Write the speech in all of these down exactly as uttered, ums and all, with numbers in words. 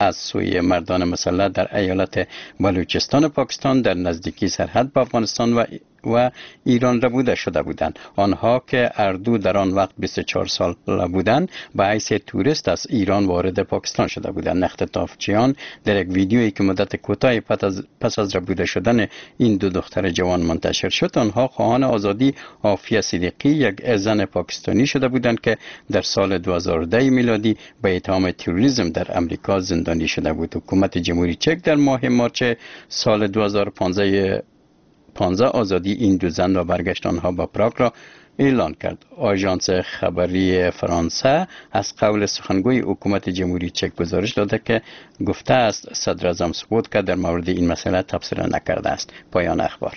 از سوی مردان مسلح در ایالت بلوچستان پاکستان در نزدیکی سرحد با افغانستان و و ایران ربوده شده بودند. آنها که اردو در آن وقت بیست و چهار سال بودند به حیث توریست از ایران وارد پاکستان شده بودند. اختطافچیان در یک ویدیویی که مدت کوتاهی پس از ربوده شدن این دو دختر جوان منتشر شد، آنها خواهان آزادی عافیه صدیقی، یک زن پاکستانی شده بودند که در سال دو هزار و ده میلادی به اتهام تروریسم در امریکا زندانی شده بود. حکومت جمهوری چک در ماه مارچ سال دو هزار و پانزده پانزده آزادی این دو زن و برگشت آنها به پراگ را اعلان کرد. آژانس خبری فرانسه از قول سخنگوی حکومت جمهوری چک گزارش داده که گفته است صدر اعظم ثبوت که در مورد این مسئله تبصره نکرده است. پایان اخبار.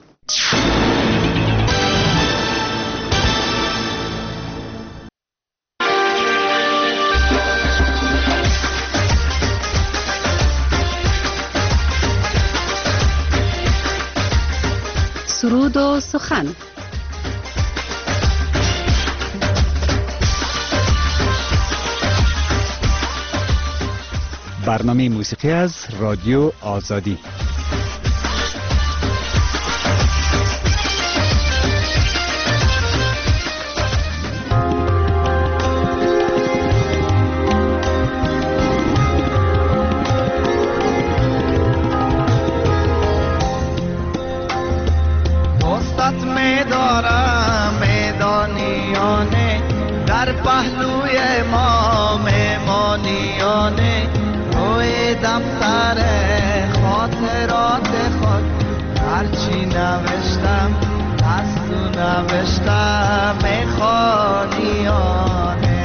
سرود و سخن. برنامه موسیقی از رادیو آزادی. در پهلوی ما مهمانیانه روی دفتر خاطرات خود هرچی نوشتم از تو نوشتم مخانیانه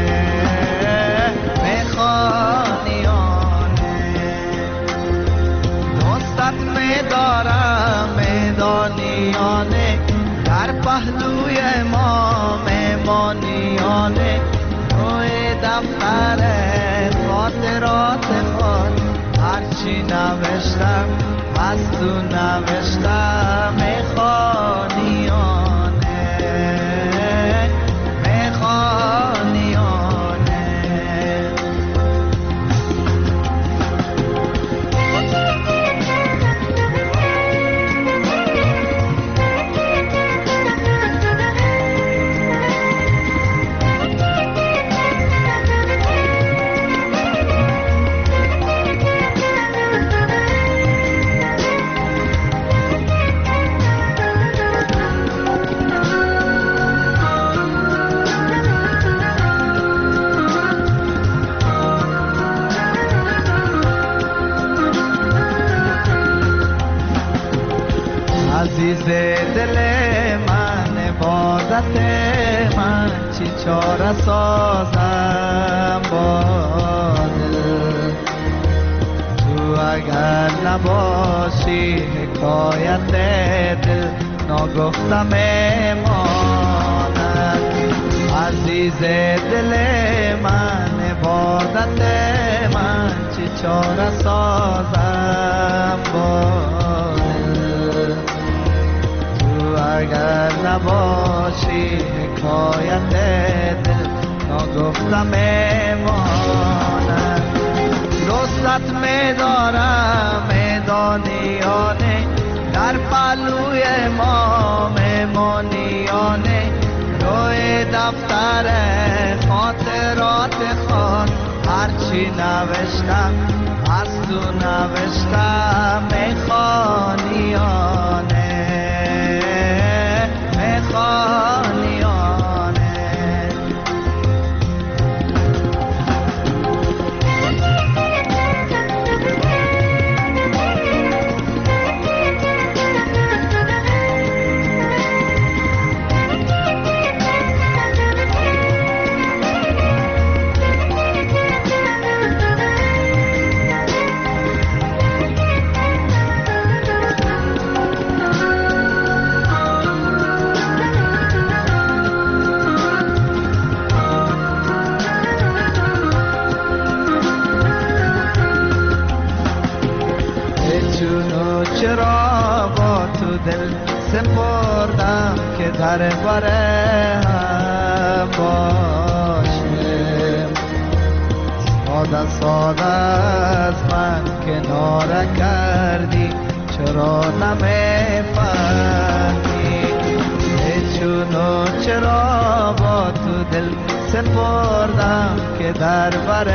مخانیانه دوستت میدارم میدانیانه در پهلوی ما مهمانیانه روی دفتر خاطرات خود هرچی نوشتم از تو نوشتم مخانیانه مخانیانه عزیز دل من عبادت من چی چاره سازم با دل تو اگر نباشی حکایت دل ناگفته میماند. عزیز دل من عبادت من چی چاره سازم با اگر نباشی حکایت دل ناگفته میماند. دوستت میدارم میدانیانه در پهلوی ما مهمانیانه روی دفتر خاطرات خود هرچی نوشتم از تو نوشتم مخانیانه مخانیانه. چرا با تو دل سپردم که در بره هم باشه. ساده ساده از من کناره کردی، چرا نمیفهمی؟ چونو چرا با تو دل سپردم که در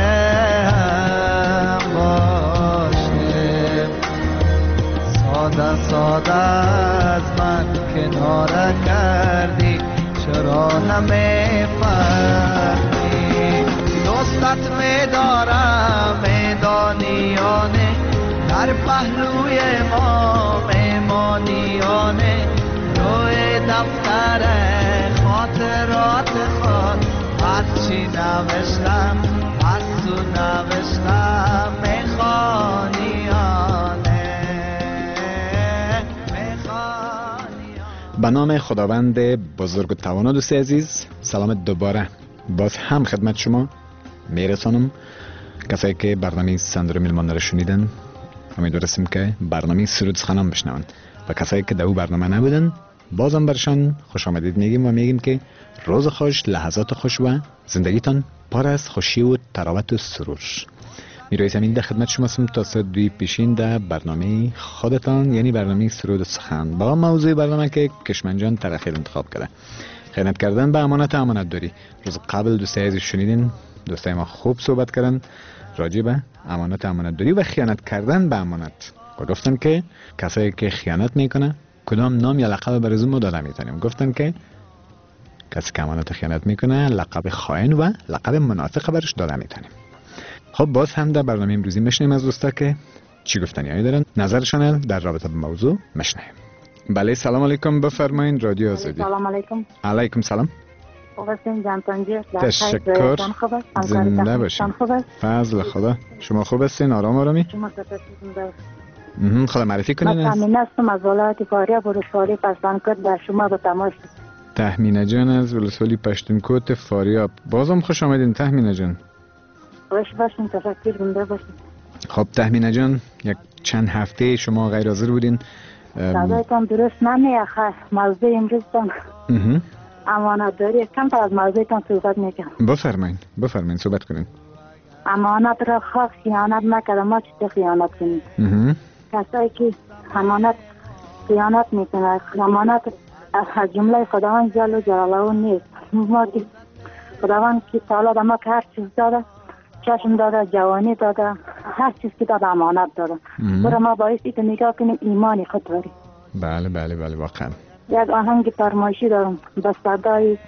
برم باشه. ساده ساده از من کناره کردی، چرا نمیفهمی؟ دوستت میدارم میدانیانه، در پهلوی ما میمانیانه، روی دفتر خاطرات خود هرچی نوشتم از تو نوشتم میخوانیانه میخوانیانه. به نام خداوند بزرگ و توانا دوست عزیز، سلام دوباره باز هم خدمت شما میرسانم. کسایی که برنامه سندر میلمان را شنیدن امیدوارم که برنامه سرود سخنان بشنون و کسایی که در او برنامه نبودن بازم برشان خوش آمدید میگیم و میگیم که روز خوش، لحظات خوش و زندگیتان پر از خوشی و تراوت و سرور. میرویسم این در خدمت شما هستم تا ساعت دوی پیشین در برنامه خودتان، یعنی برنامه سرود سخن با موضوع برنامه که کشمنجان ترخیل انتخاب کرده، خیانت کردن به امانت امانت داری. روز قبل دوستای عزیز شنیدین، دوستای ما خوب صحبت کردن راجع به امانت امانت داری و خیانت کردن به امانت و گفتن که کسایی که خیانت میکنه کدام نام یا لقب بر ازون داده میتونیم. گفتن که کسی که امانت خیانت میکنه لقب خائن و لقب منافق برش داده میتونیم. خب باز هم در برنامه امروزی میشنیم از دوستا که چی گفتنی هایی دارن، نظرشان در رابطه به موضوع میشنیم. بله سلام علیکم، بفرمایید رادیو آزادی. سلام علیکم. علیکم سلام. خوب هستین جان تنجی؟ تشکر. زنده باشین. فضل خدا. شما خوب هستین؟ آرام آرامی؟ شما زنده. خدا معرفی کنین. من تامین هستم از ولایت فاریاب ولسوالی پشتونکوت در شما به تماس. تهمینه جان از ولسوالی پشتونکوت فاریاب، بازم خوش آمدین تهمینه جان. خوش باشین، تشکر زنده باشین. خب تهمینه جان، یک چند هفته شما غیر حاضر بودین. صدایتان درست نمیاد. موضوع امروزتان امانت داری. کم تا از موضوعتان صحبت میکنم. بفرمایید بفرمایید صحبت کنین. امانت را خواست خیانت نکرده، ما چطور خیانت کنیم؟ کسایی که امانت خیانت میکنه، امانت از جمله خداوند جل جلاله نیست. ما که خداوند که تعالی به ما که هر چیز داده، چشم داده، جوانی داده، هر چیز که داده امانت داده. برای ما باعث که نگاه کنیم ایمانی خود داریم. بله بله بله واقعا. یک آهنگ فرمایشی دارم به صدای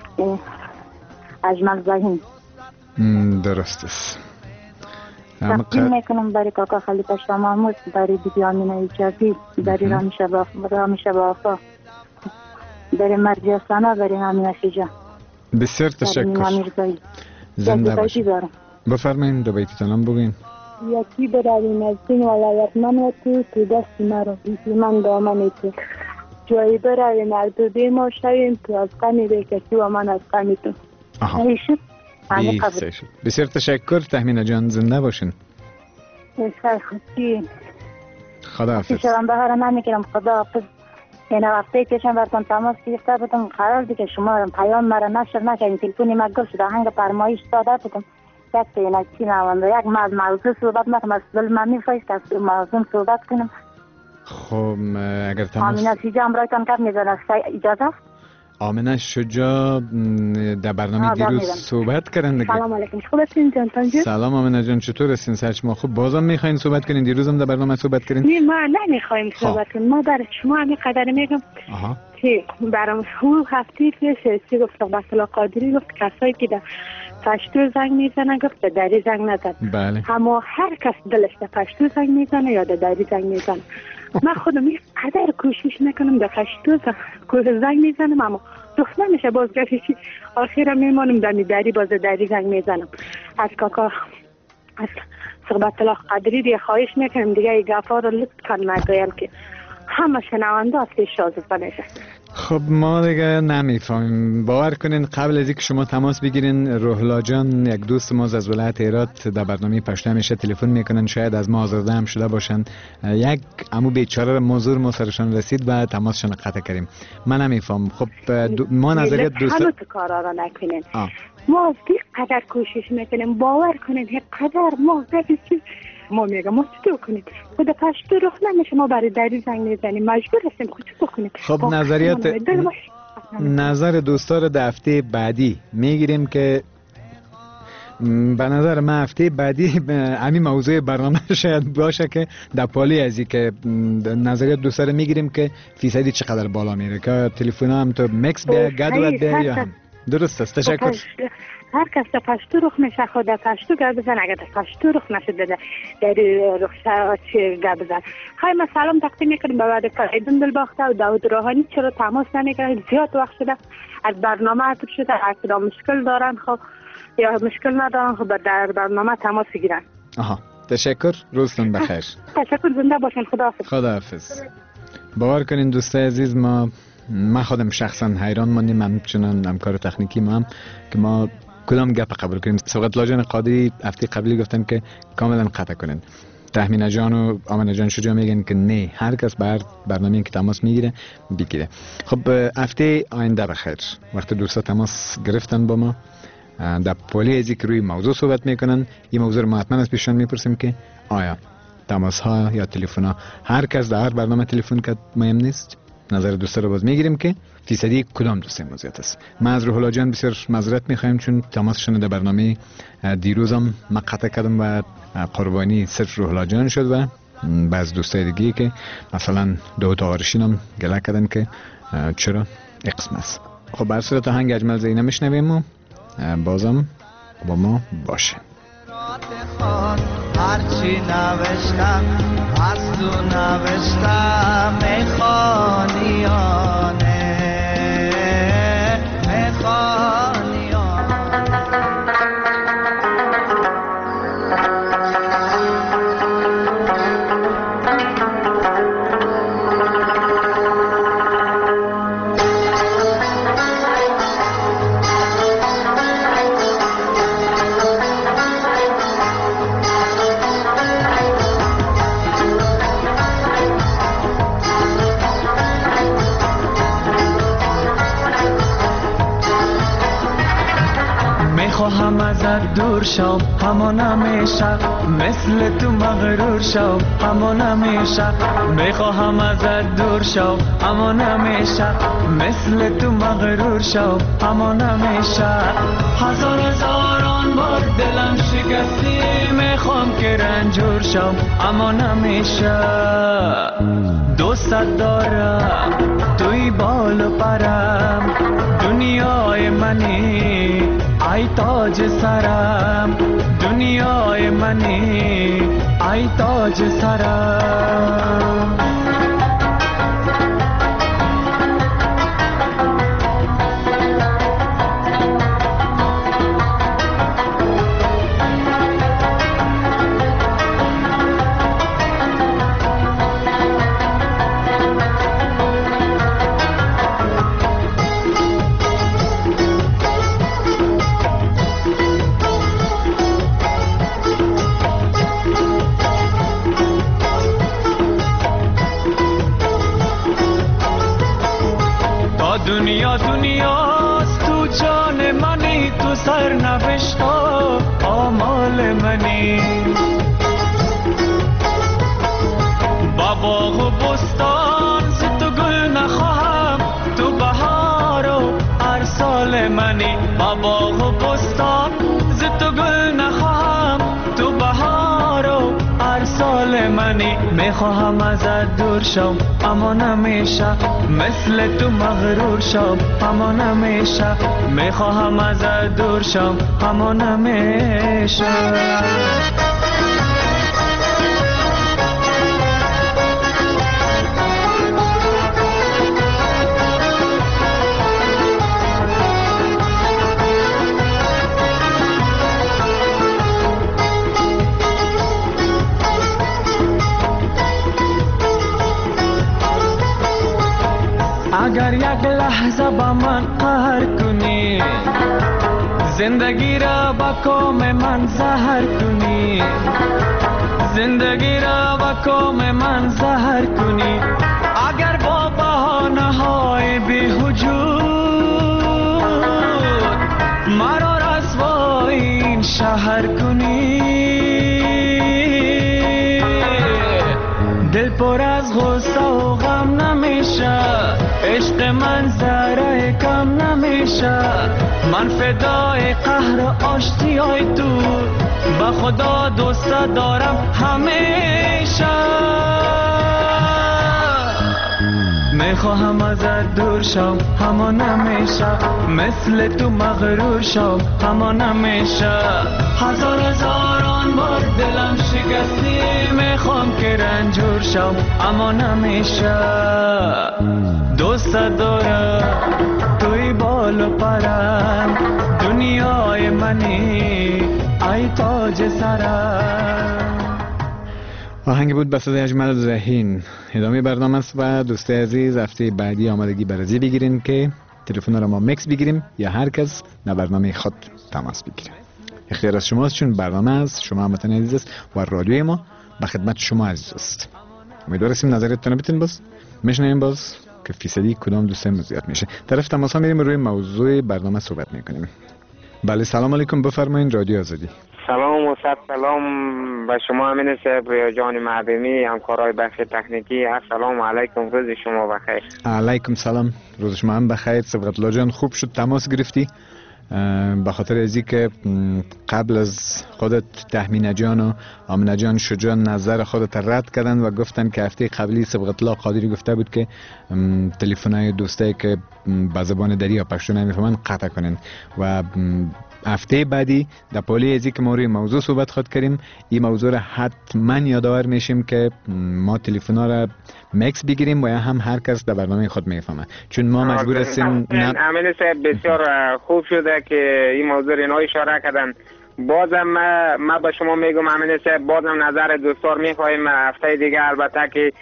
اجمل زهین. درست است. تقدیم میکنم برای کاکا خلیفه شاه محمود، برای بیبی آمینه ایجابی، برای رامی شبافا، برای مرجع سنا، برای امینه شجاع. بسیار تشکر. زنده باشید. بفرمایید دو بیتتان هم بگوین. یکی برای نزدین ولایت من و تو تو دست مرا بیسی من دامن تو، جایی برای نردوبی ما شویم تو از غمی بکشی و من از غمی تو. آها بسیار تشکر تهمینه جان، زنده باشین. بسیار خوشی. خدا حافظ. شما بهار نمیگیرم. خدا حافظ. این هفته پیشم براتون تماس گرفته بودم، قرار بود که شما پیام مرا نشر نکنین، تلفنی ما گل شد، آهنگ فرمایش داده بودم. یک تا چی نوانده یک موضوع صحبت میکنم، از دل من میفرست از موضوع صحبت کنم. خب اگر تماس آمینه شجاع امرایتان کب میزنه، اجازه است؟ آمینه شجاع در برنامه دیروز صحبت کردن دیگه. سلام علیکم، خوب هستین جان تنجی؟ سلام آمینه جان، چطور هستین؟ سرچ ما خوب. بازم میخواین صحبت کنین؟ دیروز هم در برنامه صحبت کردین؟ نه ما نمیخوایم صحبت کنیم، ما برای شما همین قدر میگم که برام اون هفته پیش چی گفت بسلا قادری گفت کسایی که در پشتو زنگ میزنن گفت دری زنگ نزن. بله. اما هر کس دلش در پشتو زنگ میزنه یا در دری زنگ میزنه. من خودم یک قدر کوشش میکنم در پشتو زنگ میزنم اما دخت نمیشه، بازگشتی آخرم میمانم در دری باز دری زنگ میزنم. از کاکا از صحبت الله قادری دیگه خواهش میکنم دیگه ای گفا رو لطف کن نگویم که همه شنونده از پیش شازده نشه. خب ما دیگه نمیفهمیم. باور کنین قبل از اینکه شما تماس بگیرین روحلا جان یک دوست ما از ولایت هرات در برنامه پشتو همیشه تلفن میکنن، شاید از ما آزرده هم شده باشن. یک عمو بیچاره را موضوع ما سرشان رسید و تماسشان قطع کردیم. من نمیفهم. خب دو... ما نظریت دوست همه کارا را نکنین. ما از این قدر کوشش میکنیم، باور کنین این قدر ما ببینید ما میگم ما چطور کنید خود پشتو رخ نمیشه، ما برای دری زنگ میزنیم مجبور هستیم خود چطور کنید. خب نظریات نظر دوستا رو در هفته بعدی میگیریم که به نظر من هفته بعدی همین موضوع برنامه شاید باشه که در پالی ازی که نظریات دوستا رو میگیریم که فیصدی چقدر بالا میره که تلفن هم تو مکس بیا گدوت بیا یا هم درست است. تشکر. هر کس در پشتو رخ میشه خود در پشتو گرد بزن، اگر در پشتو رخ نشده در رخ گرد بزن. خواهی ما سلام تقدیم میکنیم به وعده فرایدون دلباخته و داود روحانی. چرا تماس نمیکنید؟ زیاد وقت شده از برنامه عطب شده، اگر مشکل دارن خب یا مشکل ندارن خب در برنامه تماس بگیرن. آها تشکر، روزتون بخیر. تشکر، زنده باشین. خداحافظ. خداحافظ. باور کنین دوستای عزیز، ما ما خودم شخصا حیران ماندیم، من چنان همکار تکنیکی ما هم که ما کدام گپ قبول کنیم. سوقت لاجان قادری هفته قبلی گفتن که کاملا قطع کنن. تهمینه جان و آمنه جان شجاع میگن که نه، هر کس بر برنامه که تماس میگیره بگیره. خب هفته آینده بخیر. وقتی دوستا تماس گرفتن با ما در پولی ازی که روی موضوع صحبت میکنن، این موضوع رو ما حتما از پیششان میپرسیم که آیا تماس ها یا تلفن ها هر کس در هر برنامه تلفن کرد مهم نیست. نظر دوستا رو باز میگیریم که فیصدی کدام دوست موضوعات است. ما از روحلا جان بسیار معذرت میخوایم چون تماسشون در برنامه دیروزم ما قطع کردم و قربانی صرف روحلا جان شد و بعض دوستای دیگه که مثلا داود آرشین هم گله کردن که چرا اقسم است. خب بر صورت آهنگ اجمل زینه میشنویم و بازم با ما باشه. هرچی نوشتم از تو نوشتم، میخوانی یا نه میخوانی یا خواهم ازت دور شم همان همیشه، مثل تو مغرور شم همان همیشه. میخواهم ازت دور شم همان همیشه، مثل تو مغرور شم همان همیشه. هزار هزاران بار دلم شکستی، میخوام که رنجور شم همان همیشه. دوست دارم توی بال و پرم، دنیای منی ای تاج سرم، دنیای منی ای تاج سرم. دنیا دنیاست تو جان منی، تو سر نوشتا آمال منی. با باغ و بستان ز تو گل نخواهم، تو بهار و هر سال منی. با باغ و بستان ز تو گل نخواهم، تو بهار و هر سال منی. میخواهم ازت دور شم اما نمیشه، مثل تو مغرور شم اما نمیشه. میخواهم ازت دور شم اما نمیشه. اگر یک لحظه با من قهر کنی، زندگی را با کام من زهر کنی، زندگی را با کام من زهر کنی. اگر با بهانه های بی‌وجود مرا رسوای این شهر کنی، دل پر از غصه و غم نمیشه، عشق من ذره کم نمیشه. من فدای قهر و آشتیای تو، به خدا دوست دارم همیشه. میخواهم ازت دور شم اما نمیشه، مثل تو مغرور شم اما نمیشه. هزار هزاران بار دلم شکستی، میخوام که رنجور شم اما نمیشه. دوست دارم توی بال و پرم، دنیای منی ای تاج سرم. آهنگ بود بساط اجمل زهین. ادامه برنامه است و دوست عزیز هفته بعدی آمادگی برازی بگیرین که تلفن را ما مکس بگیریم یا هر کس در برنامه خود تماس بگیره. اختیار از شماست، چون برنامه است شما هموطن عزیز است و رادیوی ما به خدمت شما عزیز است. امیدواریم نظرتون بتین باز میشنیم باز که فیصدی کدام دوستای زیاد میشه. طرف تماس ها میریم روی موضوع برنامه صحبت میکنیم. بله سلام علیکم، بفرمایید رادیو آزادی. سلام و صد سلام به شما امین صاحب و جان معدمی همکارای بخش تکنیکی. السلام علیکم، روز شما بخیر. علیکم سلام، روز شما هم بخیر. سبقت الله جان خوب شد تماس گرفتی، به خاطر ازی که قبل از خودت تهمینه جان و آمنه جان شجاع نظر خودت رد کردن و گفتن که هفته قبلی سبقت الله قادری گفته بود که تلفن‌های دوستایی که به زبان دری یا پشتو نمیفهمن قطع کنن و هفته بعدی در پالی ازی که ما روی موضوع صحبت خود کردیم این موضوع را حتما یادآور میشیم که ما تلفن‌ها را مکس بگیریم و یا هم هر کس در برنامه خود میفهمه، چون ما مجبور هستیم. امین صاحب بسیار خوب شده که این موضوع را اشاره کردن. بازم ما به شما میگم امین صاحب، بازم نظر دوستار میخوایم هفته دیگه البته که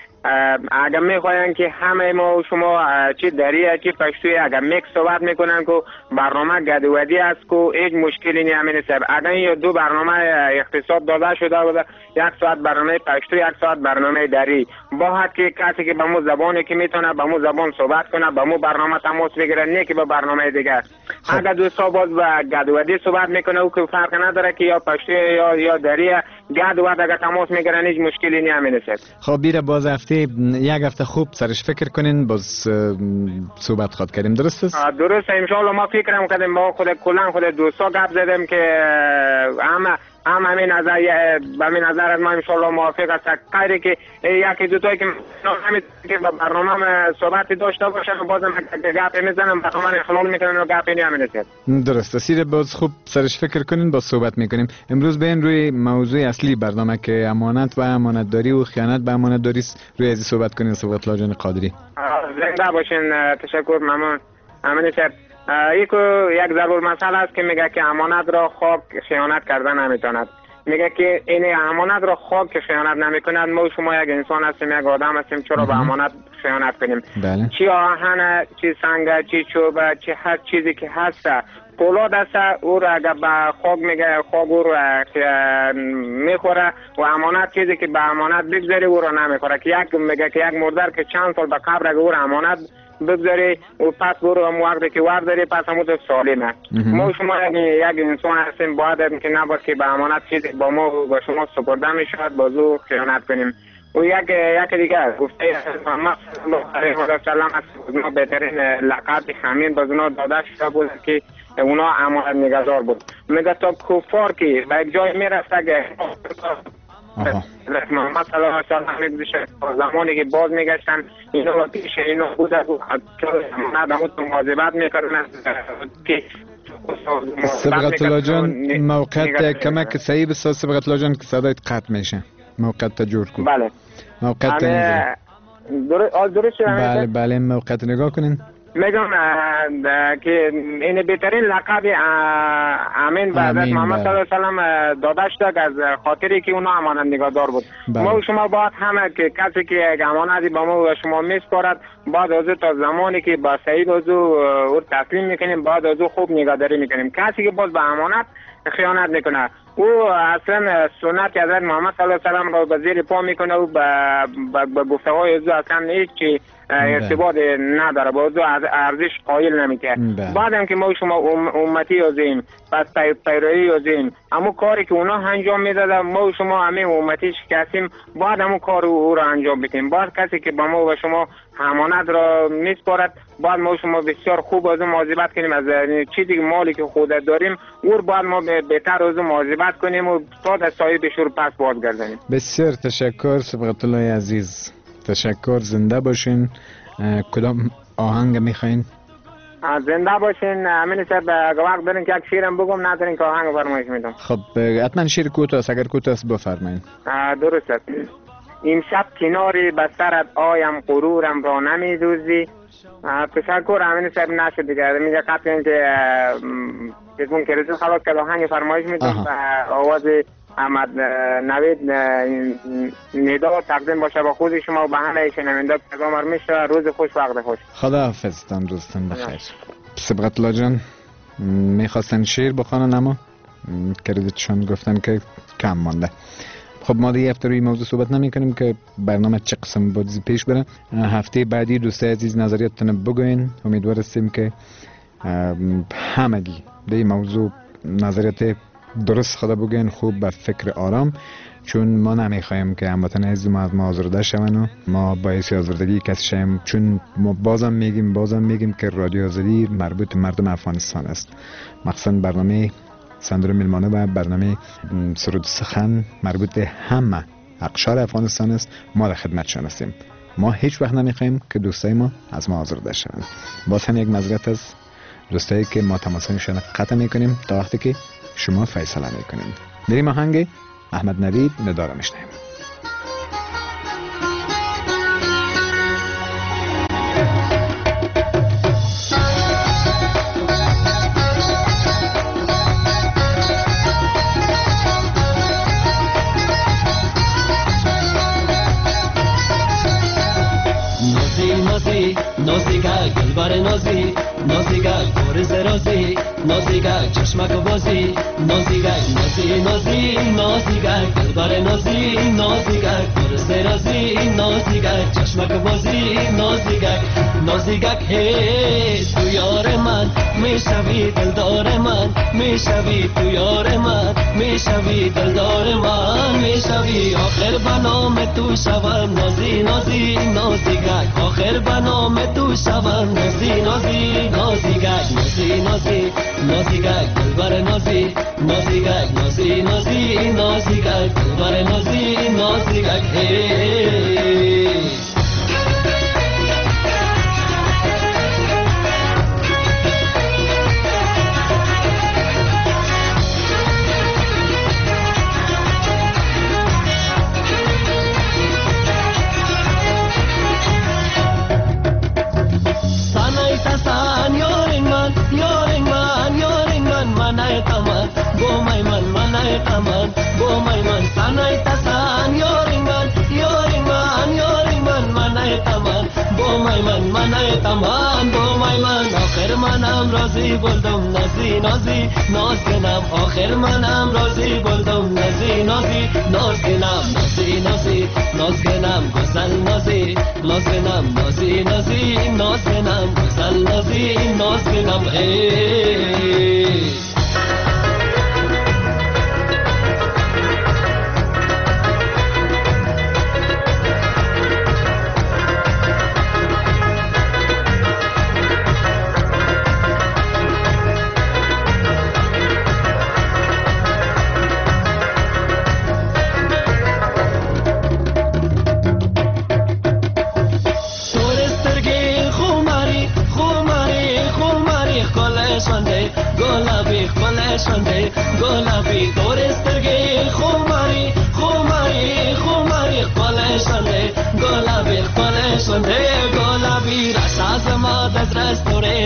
اگر میخواین که همه ما و شما چی دریه چی پشتوی اگر میکس صحبت میکنن که برنامه گدودی است که هیچ مشکلی نی امین صاحب. اگر این دو برنامه اختصاص داده شده بوده، یک ساعت برنامه پشتو یک ساعت برنامه دری، باید که کسی که به مو زبانی که میتونه به مو زبان صحبت کنه به مو برنامه تماس بگیره، نه که به برنامه دیگه. اگر دوستا باز به گدودی صحبت میکنه او که فرق نداره که یا پشتو یا یا دری، گدود اگر تماس میگیرن هیچ مشکلی نی امین صاحب. خب بیره باز هفته یک هفته خوب سرش فکر کنین باز صحبت خود کردیم، درست است؟ درست ان شاء الله. ما فکرم کردیم با خود کلا خود دوستا گپ زدیم که همه هم همین نظر به همین نظر از ما ان شاء الله موافق است. غیر که یکی دو تایی که همین که برنامه صحبت داشته باشن بازم گپ میزنن برنامه اخلال میکنن و گپ نمیشه. درست است. باز خوب سرش فکر کنین باز صحبت میکنیم. امروز بیاین روی موضوع اصلی برنامه که امانت و امانتداری و خیانت به امانتداری روی ازی صحبت کنین. سبقت الله جان قادری. زنده باشین. تشکر ممنون. امین صاحب یک یک ضرور مسئله است که میگه که امانت را خاک خیانت کردن نمیتواند. میگه که این امانت را خاک خیانت نمیکند. ما شما یک انسان هستیم، یک آدم هستیم، چرا به امانت خیانت کنیم؟ بله. چی آهن، چی سنگ، چی چوب، چی هر چیزی که هست پولاد است، او را اگر به خاک میگه خاک او را میخوره و امانت چیزی که به امانت بگذاری او را نمیخوره. که یک میگه که یک مردر که چند سال به قبر اگر او را امانت بگذاری و پس برو هم وقتی که ورداری پس همون سالمه. ما شما یک انسان هستیم، باید که نباید که به امانت چیزی با ما و با شما سپرده میشود بازو خیانت کنیم. و یک یک دیگه گفته محمد صلی الله علیه و سلم از بهترین لقب همین باز اونا داده شده بود که اونا امانت نگهدار بود. میگه تا کفار که به یک جای میرفته که محمد صلی الله علیه و سلم میگوشه زمانی که باز میگشتن اینا و پیش اینا بود و امانت همون مواظبت میکردن که سبقت الله جان موقعیت کمک صحیح بساز. سبقت الله جان که صدایت قطع میشه، موقعیت جور کن. بله موقعیت درست درست بله بله موقعیت نگاه کنین. میگم که این بهترین لقب امین به حضرت محمد صلی الله علیه و سلم داده شده از خاطری که اونا امانت نگهدار بود. ما شما باید همه که کسی که یک امانتی با ما و شما میسپارد بعد از تا زمانی که با صحیح از او تسلیم میکنیم بعد از او خوب نگهداری میکنیم. کسی که باز به امانت خیانت میکنه او اصلا سنت حضرت محمد صلی الله علیه و سلم را به زیر پا میکنه و به گفته‌های او اصلا هیچ چی ارتباط نداره، با او ارزش قائل نمیکنه. بعدم که ما شما امتی هستیم پس پیروی هستیم، اما کاری که اونا انجام میدادن ما شما همه امتی شکستیم بعد همون کار او را انجام بدیم. بعد کسی که با ما و شما امانت را میسپارد بعد ما شما بسیار خوب از اون مواظبت کنیم، از چیزی که مالی که خودت داریم او بعد ما بهتر از اون مواظبت کنیم و تا از صاحب شور پس بازگردانیم. بسیار تشکر صبغت الله عزیز، تشکر. زنده باشین. کدام آهنگ میخواین؟ زنده باشین. امین صاحب اگه وقت دارین که یک شیرم بگم، ندارین که آهنگ فرمایش میدم. خب حتما شیر کوتاه است، اگر کوتاه است بفرمایید. درست است. این شب کناری به سرت آیم غرورم را نمیدوزی. تشکر امین صاحب. نشد دیگه میگه قطع این که بزمون که رسول خلاص که آهنگ فرمایش میدم و آواز احمد نوید ندا تقدیم باشه با خود شما و به همه شنونده پیغام میشه. روز خوش، وقت خوش. خدا حافظتان، دوستان بخیر. صبغت الله جان میخواستن شعر بخوانن اما کردیتشان گفتن که کم مانده. خب ما دیگه هفته روی موضوع صحبت نمی کنیم که برنامه چه قسم بازی پیش بره. هفته بعدی دوستای عزیز نظریاتتون بگوین. امیدوار هستیم که همگی به موضوع نظریات درست خدا بگوین، خوب به فکر آرام، چون ما نمیخوایم که هموطن عزیز ما از ما آزرده شون و ما باعث آزردگی کسی شیم، چون ما بازم میگیم بازم میگیم که رادیو آزادی مربوط مردم افغانستان است. مخصوصا برنامه صندوق میلمانه و برنامه سرود سخن مربوط همه اقشار افغانستان است. ما در خدمتشان هستیم. ما هیچ وقت نمیخوایم که دوستای ما از ما آزرده شوند. باز هم یک معذرت از دوستایی که ما تماسشون قطع میکنیم تا وقتی که شما فیصله میکنیم. بریم آهنگ احمد نوید ندا را میشنویم. نازیگه گلبر نازی، نازیگه گرز رازی، نازیگه چشمک بازی، نازیگه نازی نازی، نازیگه گلبر نازی، نازیگه گرز رازی، نازیگه چشمک بازی، نازیگه نازیگه هی تو یار من میشوی دلدار من، میشوی تو یار من، میشوی دلدار من، میشوی آخر بنام تو شوم نازی نازی نازیگه، آخر بنام تو شوم نازی نازی نازیگه، نازی نازی نازیگه گلبر نازی، نازیگه نازی نازی نازیگه گلبر نازی، نازیگه هی aman bo mai man sanai tasan yoringan yoringan yoringan manai taman bo mai man manai taman bo mai man آخر منم راضی بولدم نازی نازی ناز کنم آخر منم راضی بولدم نازی نازی ناز کنم نازی نازی ناز کنم گسل نازی ناز کنم نازی نازی ناز کنم گسل نازی ناز کنم ای Sunday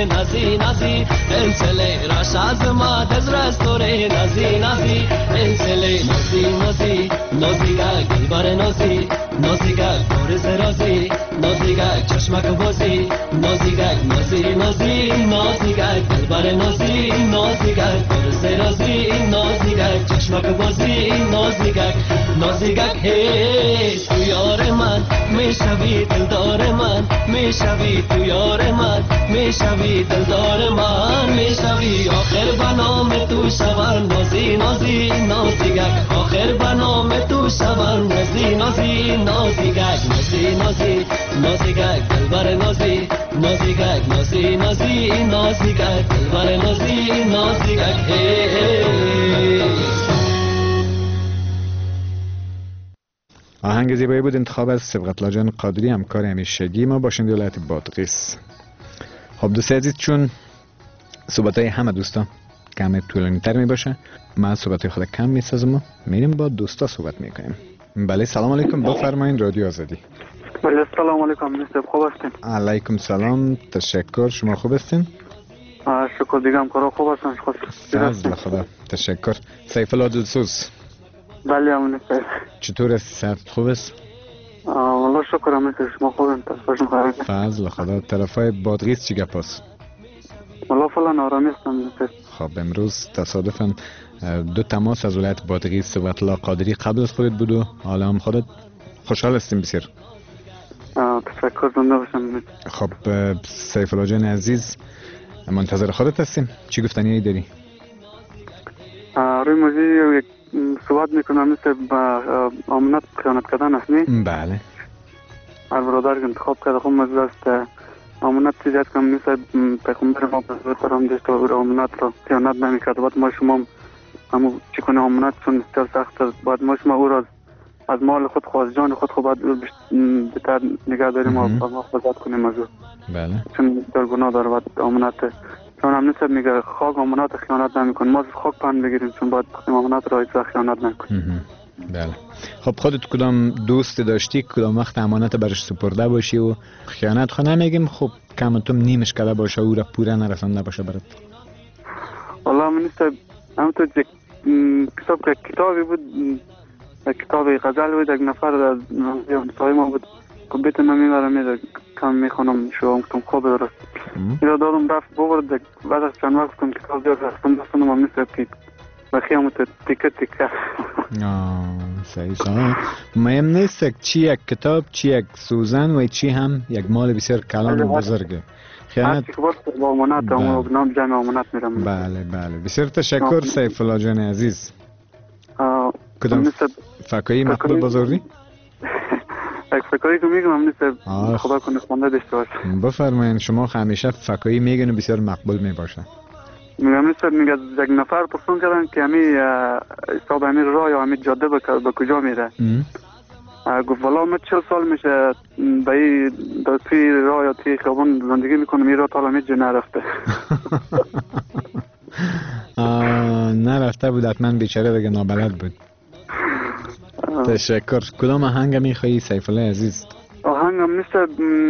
رستوره نازی نازی انسله راش از ما دز رستوره نازی نازی انسله نازی نازی نازی گل بار نازی نازی گل بار زرازی نازی گل چشمک بازی نازی گل نازی نازی نازی گل بار نازی نازی گل بار زرازی نازی گل چشمک بازی نازی گل نازی گل هی تو یار من میشوی دلدار من میشوی تو یار من میشوی دلدار من میشوی آخر بنام تو شوان نازی نازی نازی گل آخر بنام تو شوان نازی نازی نازی گل نازی نازی نازی گل دلبر نازی نازی گل نازی نازی نازی گل دلبر نازی نازی گل هی آهنگ زیبایی بود انتخاب از سبقت لاجان قادری همکار همیشگی ما باشنده ولایت بادغیس. خب دوست عزیز چون صحبت های همه دوستا کم طولانی تر می باشه من صحبت های خود کم می سازم میریم با دوستا صحبت می کنیم. بله سلام علیکم بفرمایید رادیو آزادی. بله سلام علیکم مستر خوب هستین؟ علیکم سلام تشکر شما خوب هستین؟ شکر دیگه همکارا خوب هستن خوب فضل خدا تشکر. سیف الله دلسوز بله امون است. چطور است صحت خوب است؟ والله شکر مستر شما خوبین تصفیشون خواهید فضل خدا. طرفای بادغیس چی گپ است؟ والله فعلا آرامی هستم مستر. خب امروز تصادفاً دو تماس از ولایت بادغیس سبقت الله قادری قبل از خودت بود و حالا هم خودت خوشحال هستیم بسیار. تشکر زنده باشم. خب سیف الله جان عزیز منتظر خودت هستیم چی گفتنی داری؟ روی موضوع یک صحبت میکنم مثل با امانت خیانت کردن است نی؟ بله. هر برادر که انتخاب کرده خود موضوع است امانت چیزی است که مثل پیغمبر ما بزرگتر هم داشت و امانت را خیانت نمیکرد. باید ما شما همو چی کنه امانت چون بسیار سخت است. باید ما شما او را از مال خود خود از جان خود خود باید بهتر نگه داریم و محافظت کنیم از او. بله. چون بسیار گناه داره باید امانت چون هم نسبت میگه خاک امانت خیانت نمیکن ما خاک پند بگیریم چون باید امانت را هیچ وقت خیانت نکنیم. بله. خب خودت کدام دوست داشتی کدام وقت امانت برش سپرده باشی و خیانت خو نمیگیم خب کم تو نیمش کرده باشه او را پوره نرسانده باشه برات؟ والله من نسبت همونطور کتاب که کتابی بود کتاب غزل بود یک نفر از همسایه ما بود که بیت من میبرم میده کم میخونم شو گفتم خوب درست میره دادم رفت بورد بعد از چند وقت کم کتاب دیار رفتم بستنم هم نسبت که بخی همون تیکه تیکه آه صحیح شما مهم نیست چی یک کتاب چی یک سوزن و چی هم یک مال بسیار کلان و بزرگه خیانت هر چی که با امانت هم نام جمع امانت میرم. بله بله بسیار تشکر سیف الله جان عزیز. کدام فکایی مقبول بزرگی؟ یک فکایی که میگم هم نیست خدا کنه خونده داشته باشه. بفرمایید شما همیشه فکایی میگن و بسیار مقبول میباشه. میگم نیست میگه یک نفر پرسون کردن که همی حساب همی راه یا همی جاده به کجا میره گفت والا من چل سال میشه به این توی راه یا توی خیابان زندگی میکنم این راه تا همی جا نرفته. نرفته بود حتما بیچاره دیگه نابلد بود. تشکر. کدام آهنگ میخوایی سیف الله عزیز؟ آهنگم مثل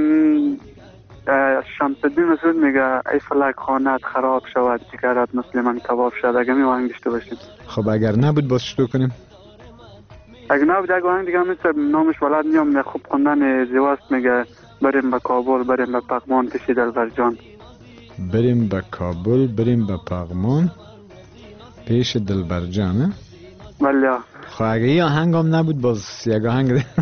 شمس الدین مسعود میگه ای فلک خانت خراب شود جگرت مثل من کباب شد. اگه می آهنگ داشته باشیم. خب اگر نبود باز شروع کنیم. اگه نبود اگه آهنگ دیگه مثل نامش ولد نیام خوب خوندن زیواست میگه بریم به کابل بریم به پغمان پیش دلبر جان. بریم به کابل بریم به پغمان پیش دلبر جان. بله. خب اگه این آهنگ هم نبود باز یک آهنگ ده.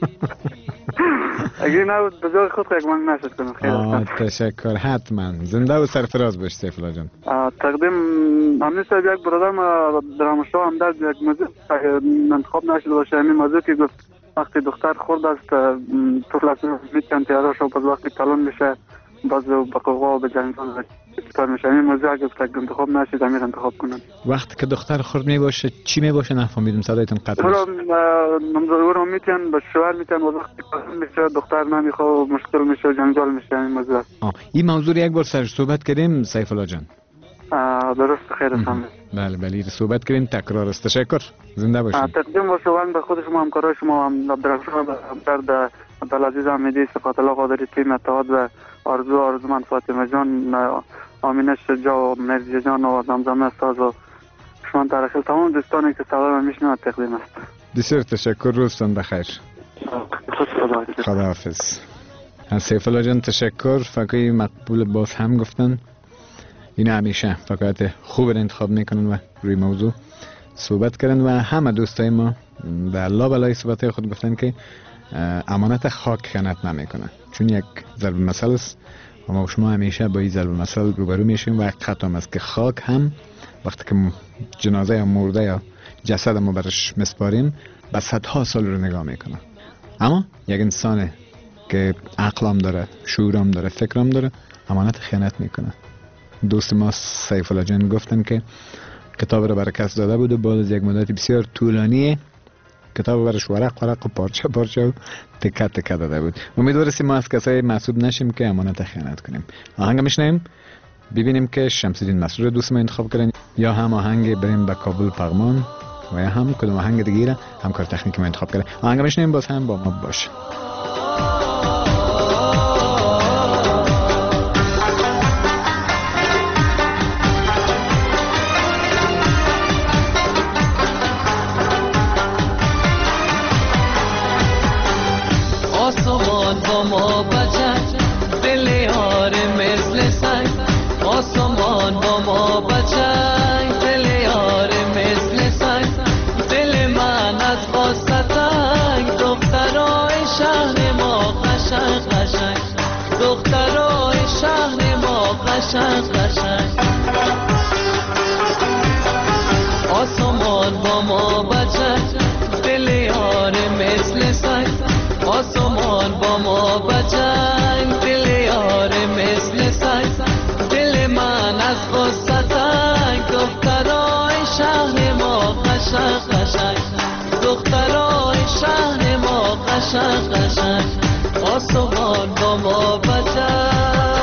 اگه نبود بجای خود یک من نشد کنم. خیلی تشکر حتما زنده و سرفراز باش سیف الله جان. تقدیم همین صاحب یک برادرم درامشا هم در یک موضوع انتخاب نشده باشه همین موضوع که گفت وقتی دختر خورد است طفل است میتون تیاره شو باز وقتی کلون میشه باز به قوقا و به جنگان کار میشه. همین موضوع اگه انتخاب نشید همین انتخاب کنن. وقتی که دختر خورد میباشه چی میباشه نفهمیدم صدایتون قطع میشه. نمزدور هم میتون به شوهر میتون و وقتی کلون میشه دختر نمیخواه مشکل میشه و جنجال میشه. همین موضوع این موضوع یک بار سرش صحبت کردیم سیف الله جان. درست خیر است. بله بله صحبت کردیم تکرار است. تشکر زنده باشید. تقدیم و شوان به خود شما همکارای شما عبدالرحمن درد عبدالعزیز حمیدی، صفات الله قادری، تیم اتحاد و آرزو آرزومند فاطمه جان، آمینه شجاع و مرزی جان و زمزمه استاد و شما ترخیل تمام دوستانی که صدای من میشنوند تقدیم است. بسیار تشکر، روزتون بخیر. خداحافظ. از سیف الله جان تشکر. فقای مقبول باز هم گفتن این همیشه فقط خوب انتخاب میکنن و روی موضوع صحبت کردن و همه دوستای ما در لابلای صحبت خود گفتن که امانت خاک خیانت نمیکنه، چون یک ضرب مثل است و ما شما همیشه با این ضرب مثل روبرو میشیم و حقیقت هم است که خاک هم وقتی که جنازه یا مرده یا جسد ما برش مسپاریم با صدها سال رو نگاه میکنه. اما یک انسان که عقلم داره، شعورم داره، فکرم داره، امانت خیانت میکنه. دوست ما سیف الله جان گفتن که کتاب رو برای کس داده بود و بعد از یک مدت بسیار طولانی کتاب برش ورق ورق و پارچه پارچه و تکه تکه داده بود. امیدواریم ما از کسای محسوب نشیم که امانت خیانت کنیم. آهنگ میشنیم ببینیم که شمس‌الدین مسرور دوست ما انتخاب کردن یا هم آهنگ بریم به کابل پغمان و یا هم کدوم آهنگ دیگه همکار تکنیکی ما انتخاب کردن. آهنگ میشنیم، باز هم با ما باش. آسمان با ما بچه دل یار مثل سنگ، آسمان با ما بچه دل یار مثل سنگ، دل من از واسه تنگ، دخترای شهر ما قشنگ قشنگ، دخترای شهر ما قشنگ قشنگ. آسمان با ما بچه دل یار مثل سنگ، آسمان با ما بچنگ دل یار مثل سنگ، دل من از غصه تنگ، دخترای شهر ما قشنگ قشنگ، دخترای شهر ما قشنگ قشنگ. آسمان با ما بچنگ.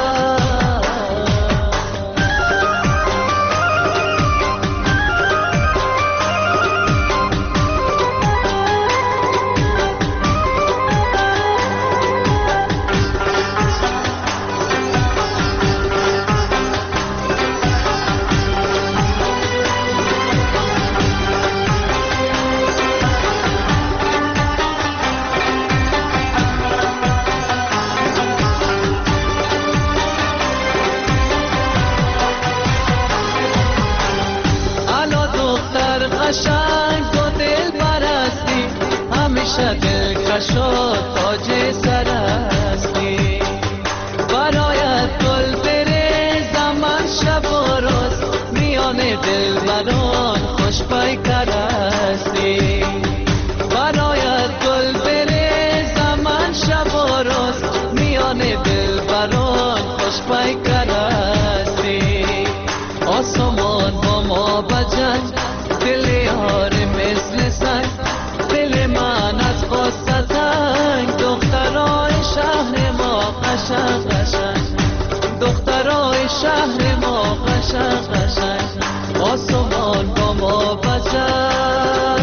قشنگ تو دل برستی، همیشه دل کشا تاج سرستی، برایت گل بریزم من شب و روز، میان دل بران خوش پیکرستی، برایت گل بریزم من شب و روز، میان دل بران خوش پیکرستی. آسمان با ما بجنگ دل یار مثل سنگ، دل من از غصه تنگ، دخترای شهر ما قشنگ قشنگ، دخترای شهر ما قشنگ قشنگ. آسمان با ما بجنگ.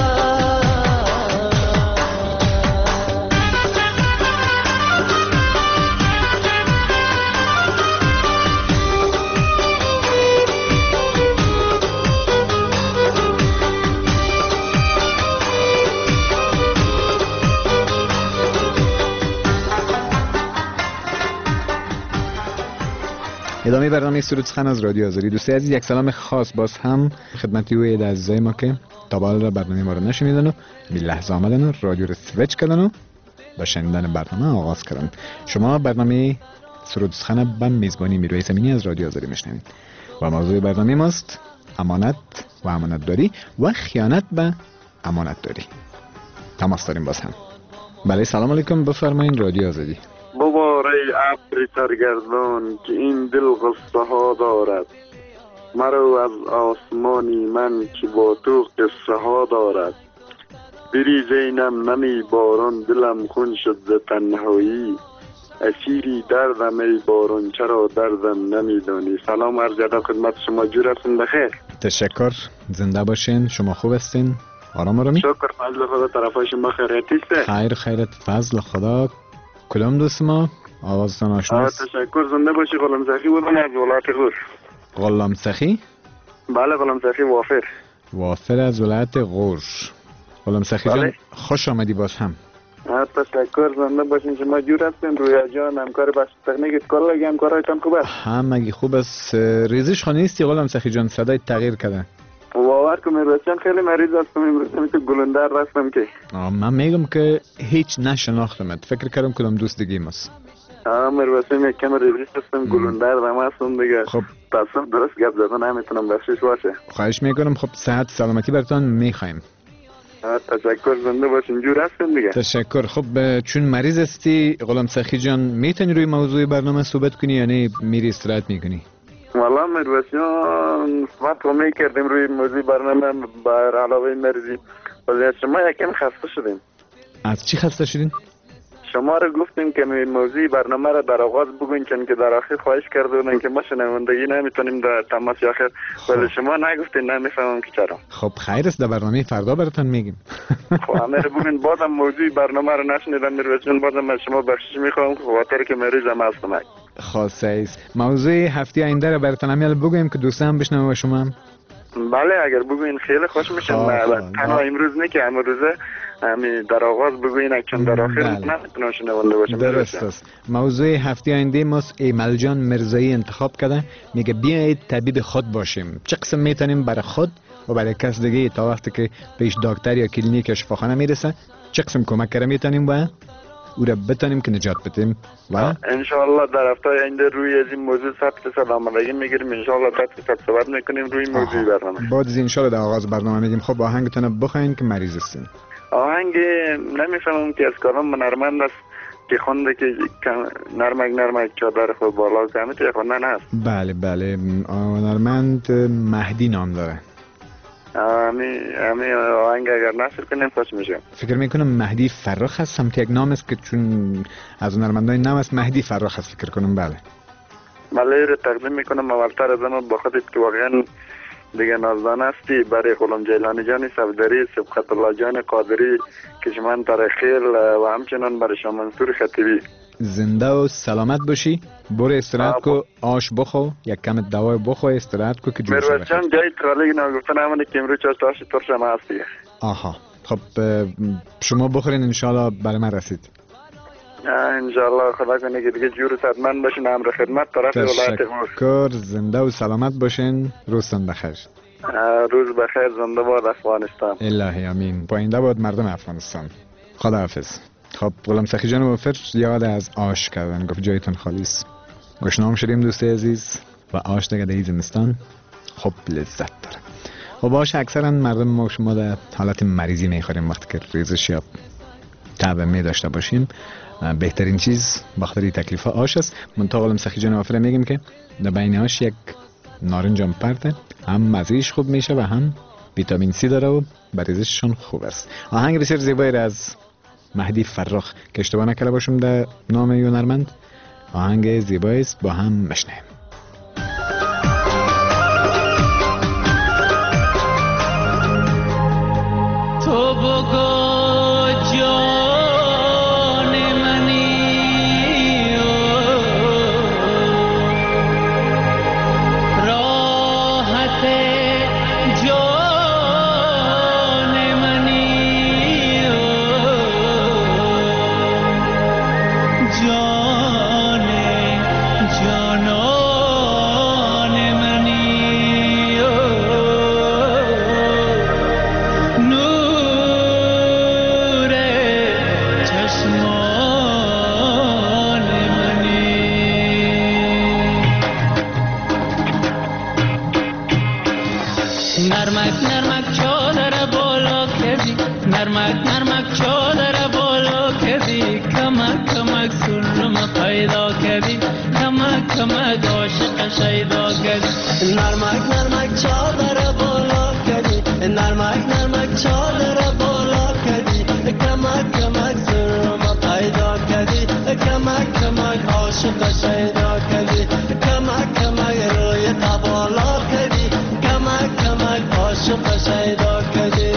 ادامه برنامه سرود سخن از رادیو آزادی. دوستای عزیز، یک سلام خاص باز هم خدمتی و عزیزای ما که تا به حال برنامه ما رو نشنیدن و به لحظه آمدن و رادیو رو سویچ کردن و با شنیدن برنامه آغاز کردن. شما برنامه سرود سخن به میزبانی میروی زمینی از رادیو آزادی میشنوید و موضوع برنامه ماست امانت و امانت داری و خیانت به امانت داری. تماس داریم باز هم. بله، سلام علیکم، بفرمایید. رادیو آزادی. بباره ابر سرگردان که این دل غصه ها دارد، مرو از آسمانی من که با تو قصه ها دارد، بری زینم نمی باران دلم خون شد ز تنهایی، اسیری دردم ای باران چرا دردم نمیدانی. سلام عرض ادب خدمت شما، جور هستین بخیر؟ تشکر، زنده باشین. شما خوب هستین؟ آرام آرامی؟ شکر، فضل خدا. طرفای شما خیریتی است؟ خیر خیرت، فضل خدا. کدام دوست ما؟ آوازتان آشناست. تشکر. زنده باشی. غلام سخی بودم از ولایت غور. غلام سخی؟ بله غلام سخی وافر. وافر از ولایت غور. غلام سخی جان خوش آمدی باز هم. تشکر. زنده باشین. شما جور هستین؟ رویا جان همکار بخش تکنیک کلا همکارایتان خوب است؟ همگی خوب است. ریزش خانه نیستی غلام سخی جان؟ صدای تغییر کرده. باور کن میرسن خیلی مریض هستم امروز تو گلندر رفتم که من میگم که هیچ نشناختمت. فکر کردم کدام دوست دیگه ماست. آ میرسن کم ریزش هستم گلندر رم هستم دیگه. خب تاسف درست گپ زدن نمیتونم بخشش باشه. خواهش میکنم. خب صحت سلامتی براتون میخوایم. تشکر. زنده باشین. جور هستین دیگه. تشکر. خب چون مریض هستی غلام سخی جان میتونی روی موضوع برنامه صحبت کنی یا نه میری استراحت میکنی؟ والا میروسیان صحبت رو میکردیم روی موضوع برنامه بر علاوه مریضی، ولی شما یکم خسته شدیم. از چی خسته شدین؟ شما رو گفتیم که موضوع برنامه را در آغاز بگوین، چون که در آخر خواهش کردون که ما شنوندگی نمیتونیم در تماس آخر، ولی شما نگفتین. نمیفهمم که چرا. خب خیر است، در برنامه فردا براتون میگیم. خب همه رو بگین. بازم موضوع برنامه رو نشنیدم میروسیان. بازم از شما بخشش میخوام که خاطر که مریضم هستم. خاصه است. موضوع هفته آینده رو براتون امیال بگویم که دوستان بشنوه و شما هم. بله اگر بگوین خیلی خوش میشم. تنها امروز نه که امروزه همین در آغاز بگوین، چون در آخر نمیتونم شنونده باشم. درست است. موضوع هفته آینده ماست ایمل جان مرزایی انتخاب کرده. میگه بیایید طبیب خود باشیم. چه قسم میتونیم برای خود و برای کس دیگه تا وقتی که پیش دکتر یا کلینیک یا شفاخانه میرسه چه قسم کمک کرده میتونیم باید او را بتانیم که نجات بدیم. و انشاءالله در هفته آینده روی از این موضوع صد فیصد آمادگی میگیریم. انشاءالله صد فیصد صحبت میکنیم روی موضوع برنامه. بعد از انشاءالله در آغاز برنامه میگیم. خب آهنگتون بخواین که مریض هستین. آهنگ نمیفهمم که از کلام نرمند است که خونده که نرمک نرمک چادر خود بالا کمیت یا خوندن هست. بله بله نرمند مهدی نام داره. امی امی آهنگ اگر نشر کنیم خوش میشه. فکر میکنم مهدی فرخ هست. سمت یک نام است که چون از نرمندای نام است مهدی فرخ هست فکر کنم. بله بله رو تقدیم میکنم. اولتر از همه با خودت که واقعا دیگه نازدان هستی برای غلام جیلانی جان صفدری، سبقت الله جان قادری، کشمان ترخیل و همچنان برای شاه منصور خطیبی. زنده و سلامت باشی. برو استراحت کو، آش بخو، یک کم دوای بخو، استراحت کو که جور شده. میروز جان جای ترالی نگفتن همونه که امروز چاست آشی ترش هم هستی. آها خب شما بخورین انشاءالله برای من رسید. انشاءالله خدا کنه که دیگه جور صدمن باشین. امر خدمت طرف ولایت غور. تشکر. زنده و سلامت باشین. روزتان بخیر. روز بخیر. زنده باد افغانستان. الهی امین. پاینده باد مردم افغانستان. خداحافظ. خب غلام سخی جان وافر یاد از آش کردن. گفت جایتون خالی است. گشنام شدیم دوست عزیز و آش دیگه در زمستان خب لذت داره. خب آش اکثرا مردم ما شما در حالت مریضی میخوریم وقتی که ریزش یا تب می داشته باشیم. بهترین چیز بخاطر تکلیف آش است. منتها غلام سخی جان وافر میگیم که در بین آش یک نارنج هم پرته، هم مزهش خوب میشه و هم ویتامین سی داره و بریزششون خوب است. آهنگ بسیار زیبایی از مهدی فرخ که اشتباه نکرده باشم در نام هنرمند. آهنگ زیبایی است، با هم مشنیم. تو بگو جان منی راحت جان منی جان جانان منی نور چشمان منی نرمک نرمک چادر بالا کردی نرمک نرمک چادر بالا کردی کمک کمک سلم پیدا کردی کمک کمک عاشق شیدا کردی نرمک نرمک چادر بالا کردی نرمک نرمک چادر بالا کردی کمک کمک سرم پیدا کردی کمک کمک عاشق شیدا کردی کمک کمک روی تبالا کردی کمک کمک عاشق شیدا کردی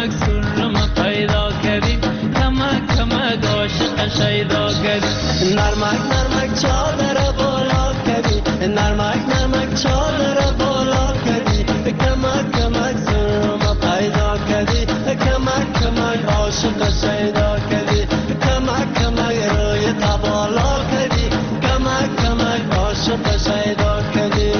کمک سرم پیدا کردی کمک کمک عاشق شیدا کردی نرمک نرمک چادر بالا کردی نرمک نرمک چادر بالا کردی کمک کمک سرم پیدا کردی کمک کمک عاشق شیدا کردی کمک کمک روی تبالا کردی کمک کمک عاشق شیدا کردی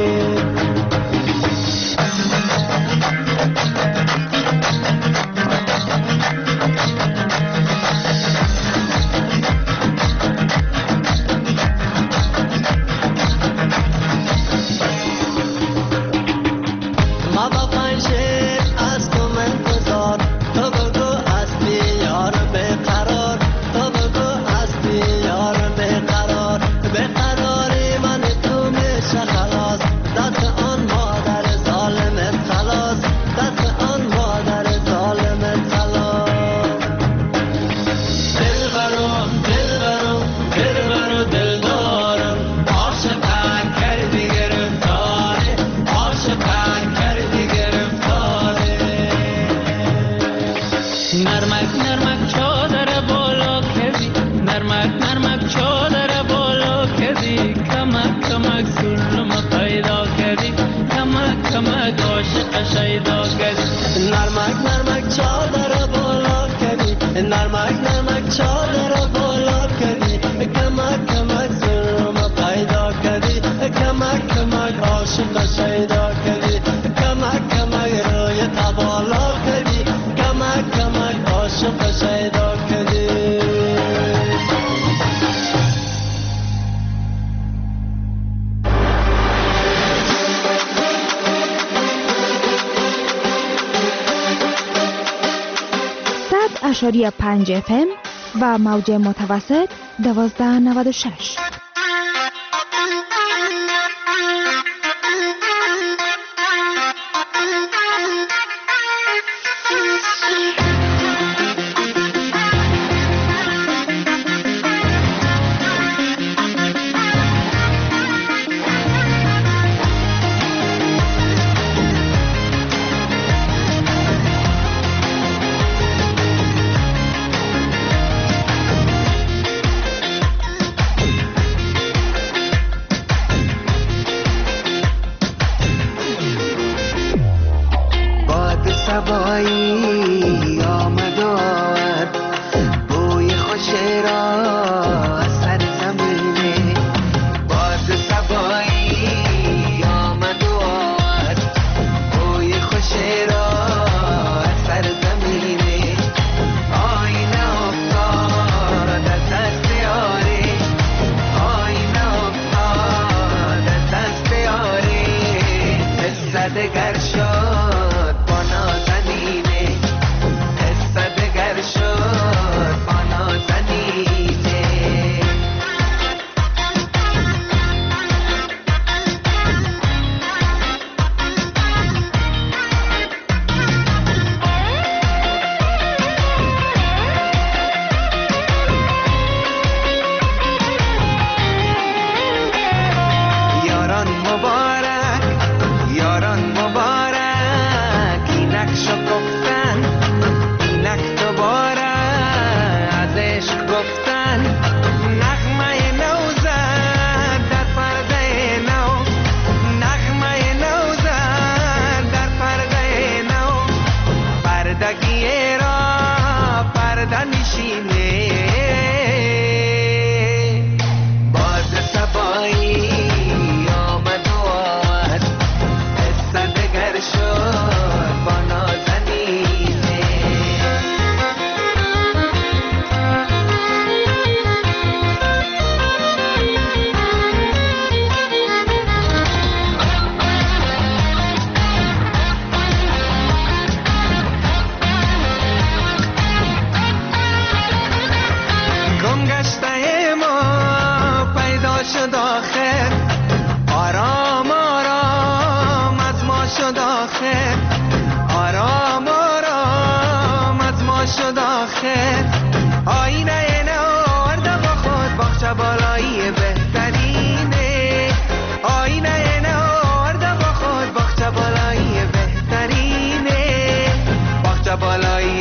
اشاری پنج اف ام و موج متوسط دوازده نود و شش.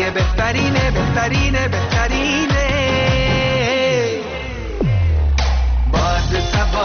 بهترینه بهترینه بهترینه بهترینه باد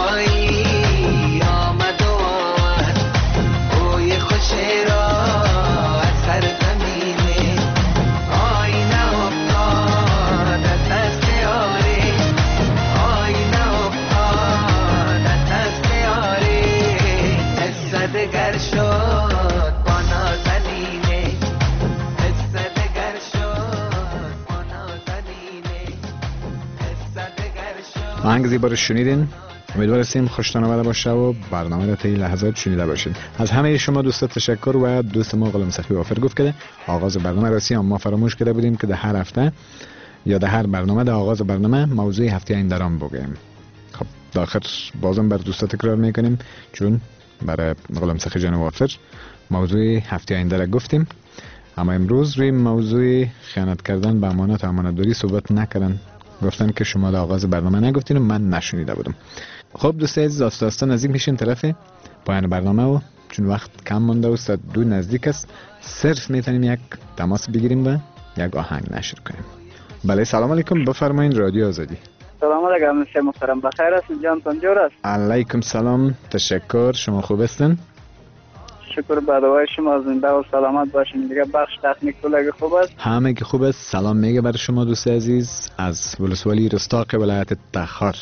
سبایی آمد و آمد بوی خوش را از سر زمینه آینه افتاد از دست یاری آینه افتاد از دست یاری قصه دگر شد با نازنینه قصه دگر شد با نازنینه قصه دگر شد. آهنگ زیبا رو شنیدین، امیدوارم خوشتان آمده باشه و برنامه را تا این لحظات شنیده باشید. از همه شما دوستا تشکر و دوست ما غلام صفی وافر گفت که آغاز برنامه راسی ما فراموش کرده بودیم که در هر هفته یا در هر برنامه در آغاز برنامه موضوع هفته این درام بگیم. خب داخل بازم بر دوستا تکرار میکنیم چون برای غلام صفی جان وافر موضوع هفته این در گفتیم، اما امروز روی موضوع خیانت کردن به امانت و امانتداری صحبت نکردن، گفتن که شما در آغاز برنامه نگفتین و من نشنیده بودم. خب دوستای عزیز آستا آستا نزدیک میشیم طرف پایان برنامه و چون وقت کم مونده و ساعت دو نزدیک است صرف میتونیم یک تماس بگیریم و یک آهنگ نشر کنیم. بله سلام علیکم، بفرمایید رادیو آزادی. سلام علیکم مسیح محترم، بخیر هستین جانتان جور است؟ علیکم سلام، تشکر، شما خوب هستین؟ شکر به دعای شما، زنده و سلامت باشین. دیگه بخش تکنیک کلگی خوب است؟ همه که خوب است. سلام میگه برای شما دوست عزیز از ولسوالی رستاق ولایت تخار.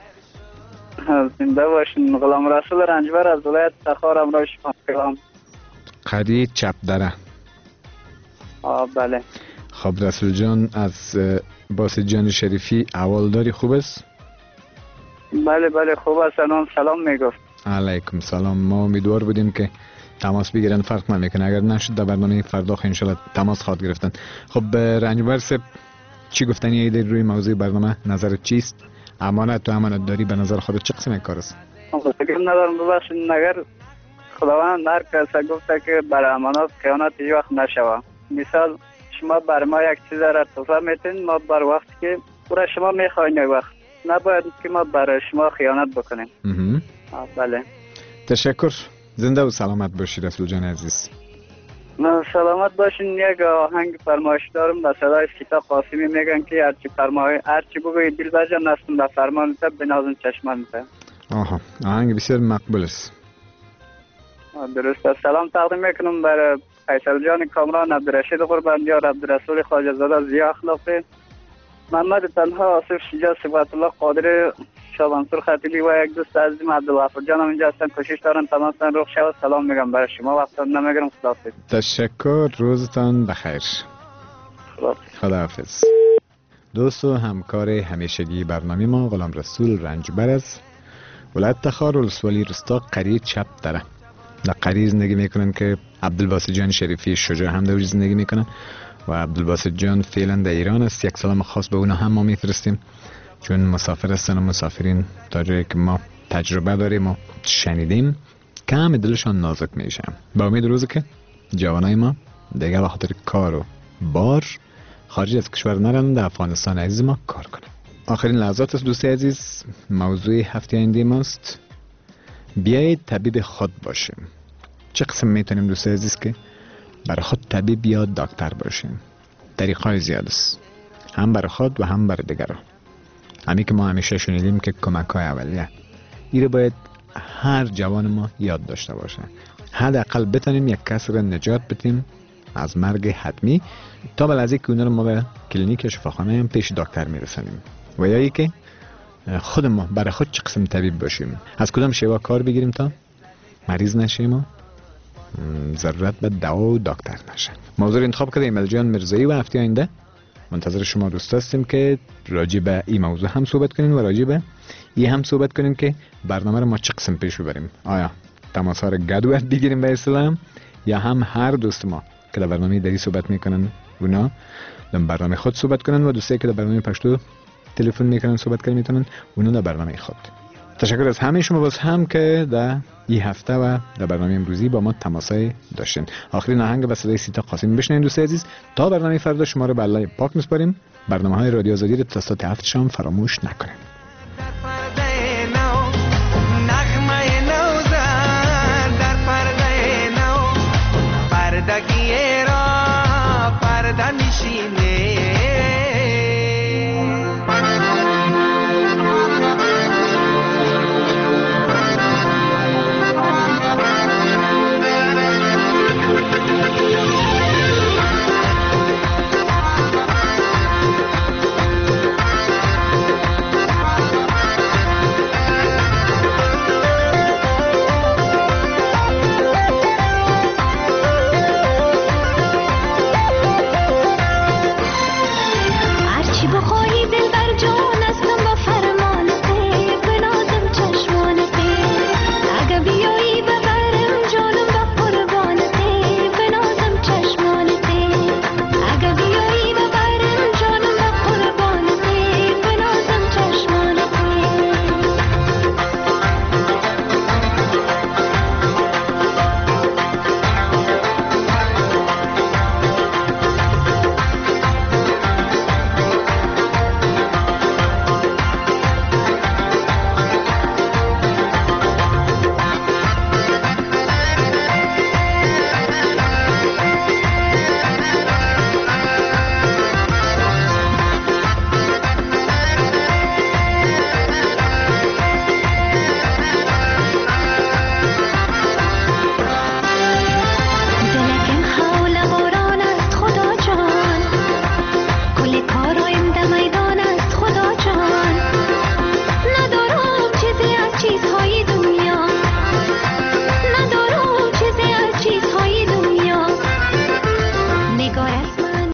زنده باشین. غلام رسول رنجبر از ولایت تخار امروز شما کلام قریه چپ دره. آه بله. خب رسول جان از باس جان شریفی اولداری خوب است؟ بله بله خوب است. سلام سلام میگفت. علیکم سلام. ما امیدوار بودیم که تماس بگیرن، فرق نمیکنه، اگر نشد در برنامه فردا ان شاء الله تماس خواهد گرفتن. خب رنجبر صاحب چی گفتن ایده روی موضوع برنامه؟ نظرت چیست؟ امانت و امانتداری به نظر خودت چه قسم کار است؟ فکر ندارم ببخشید اگر خداوند هر کس گفته که بر امانت خیانت هیچ وقت نشوه. مثال شما بر ما یک چیز را تحفه میتین، ما بر وقت که برای شما میخواین یک وقت نباید که ما برای شما خیانت بکنیم. بله تشکر، زنده و سلامت باشی رسول جان عزیز. سلامت باشین. یک آهنگ فرمایش دارم به صدای سیتا قاسمی، میگن که هرچی فرمای هرچی بگوی دل بجا نستم به فرمانت بنازم چشمانت. آها آهنگ بسیار مقبول است. درست است. سلام تقدیم میکنم برای فیصل جان کامران، عبدالرشید قربانیار، عبدالرسول خواجه زاده، ضیا اخلاقی، محمد تنها، آصف شجاع، صفات الله قادر، شاه منصور خطیبی و یک دوست عزیزم عبدالغفور جان هم اینجا هستن، کوشش دارن تماسن رخ شود. سلام میگم برای شما، وقتتان نمیگیرم. خداحافظ. تشکر، روزتان بخیر. خداحافظ. خداحافظ. دوست و همکار همیشگی برنامه ما غلام رسول رنجبر از ولایت تخار ولسوالی رستاق قریه چپ دره. در قریه زندگی میکنن که عبدالباسط جان شریفی شجاع هم در زندگی میکنن و عبدالباسط جان فعلا در ایران است. یک سلام خاص به اونا هم ما میفرستیم چون مسافر هستن و مسافرین تا جایی که ما تجربه داریم و شنیدیم کم دلشان نازک میشه. با امید روزی که جوانای ما دیگه به خاطر کار و بار خارج از کشور نرن، در افغانستان عزیز ما کار کنن. آخرین لحظات است دوستی عزیز، موضوع هفته آینده ماست بیایید طبیب خود باشیم. چه قسم میتونیم دوستی عزیز که برای خود طبیب یا دکتر باشیم؟ طریقای زیاد است، هم برای خود و هم برای دیگران. همی که ما همیشه شنیدیم که کمک های اولیه ایره باید هر جوان ما یاد داشته باشه. حداقل بتونیم یک کس را نجات بدیم از مرگ حتمی تا به لحظه که اونا رو ما به کلینیک یا شفاخانه هم پیش دکتر میرسانیم. و یا ای که خود ما برای خود چه قسم طبیب باشیم، از کدام شیوه کار بگیریم تا مریض نشیم و ضرورت به دوا و دکتر نشه. موضوع انتخاب کرده ایمل جان مرزایی و هفته آینده منتظر شما دوست هستیم که راجع به این موضوع هم صحبت کنین و راجع به این هم صحبت کنین که برنامه رو ما چه قسم پیش ببریم. آیا تماس ها رو گدوت بگیریم به اسلام یا هم هر دوست ما که در برنامه دری صحبت میکنن اونا در برنامه خود صحبت کنن و دوستی که در برنامه پشتو تلفن میکنن صحبت کنن میتونن اونا در برنامه خود. تشکر از همه شما باز هم که در این هفته و در برنامه امروزی با ما تماسای داشتین. آخرین آهنگ به صدای سیتا قاسمی بشنوین دوست عزیز تا برنامه فردا شما رو به الله پاک میسپاریم. برنامه های رادیو آزادی رو تا ساعت هفت شام فراموش نکنید. پردگی را پرده نمیشینه